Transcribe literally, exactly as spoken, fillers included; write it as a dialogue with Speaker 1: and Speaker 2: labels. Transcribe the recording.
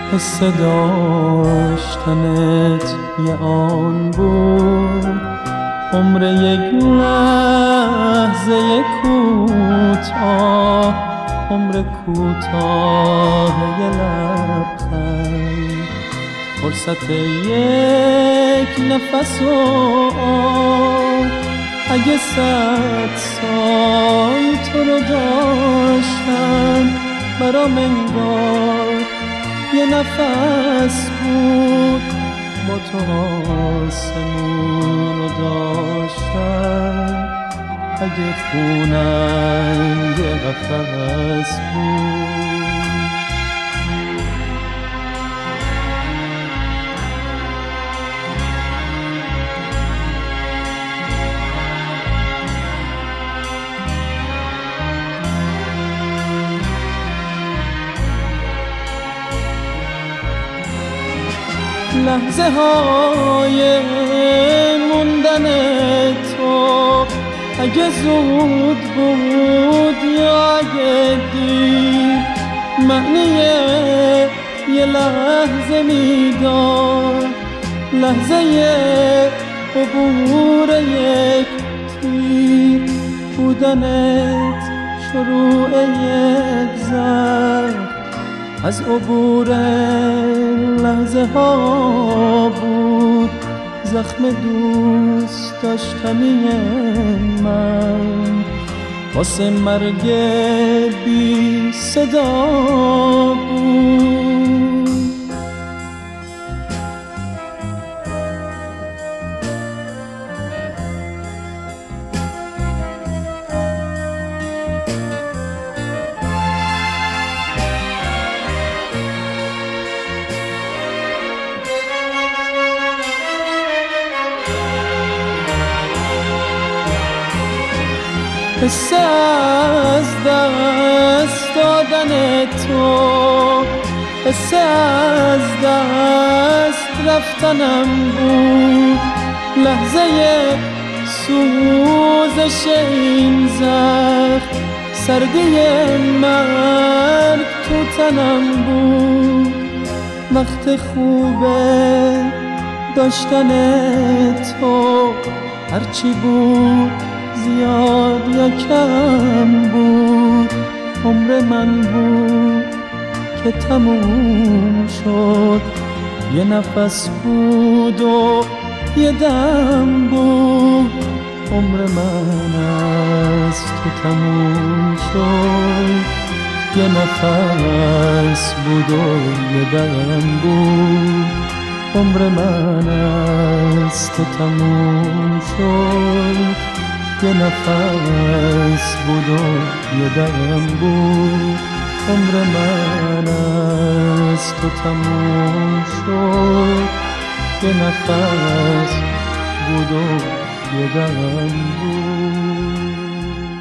Speaker 1: حس داشتنت یه آن بود، عمر یک لحظه کوتاه، عمر کوتاه یه لبخند، فرصت یک نفس و آه. اگه صد سال تو رو داشتم برام انگار یه نفس بود، با تو آسمون رو داشتم اگه خونم یه قفس بود. لحظه های موندن تو اگه زود بود یا اگه دیر، معنی یه لحظه میداد، لحظه عبور یک تیر بودنت، شروع یک زخم از عبور لحظه ها بود، زخم دوست داشتنی من واسه مرگ بی صدا بود. حس از دست دادن تو، حس از دست رفتنم بود، لحظه سوزش این زخم، سردی مرگ تو تنم بود. وقت خوبه داشتن تو، هرچی بود زیاد یا کم بود، عمر من بود که تموم شد، یه نفس بود و یه دم بود، عمر من از تو تموم شد، یه نفس بود و یه دم بود، عمر من از تو تموم شد، یه نفس بود و یه دم بود، عمر من از تو تموم شد، یه نفس بود و یه دم بود.